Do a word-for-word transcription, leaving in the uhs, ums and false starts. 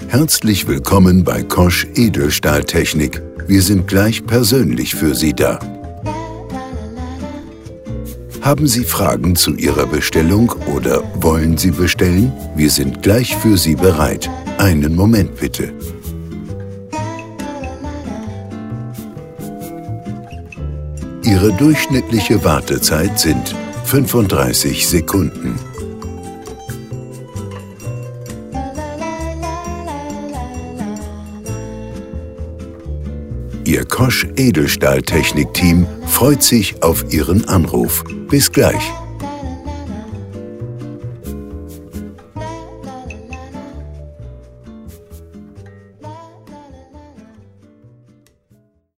Herzlich willkommen bei Kosch Edelstahltechnik. Wir sind gleich persönlich für Sie da. Haben Sie Fragen zu Ihrer Bestellung oder wollen Sie bestellen? Wir sind gleich für Sie bereit. Einen Moment bitte. Ihre durchschnittliche Wartezeit sind fünfunddreißig Sekunden. Ihr Kosch Edelstahltechnik-Team freut sich auf Ihren Anruf. Bis gleich.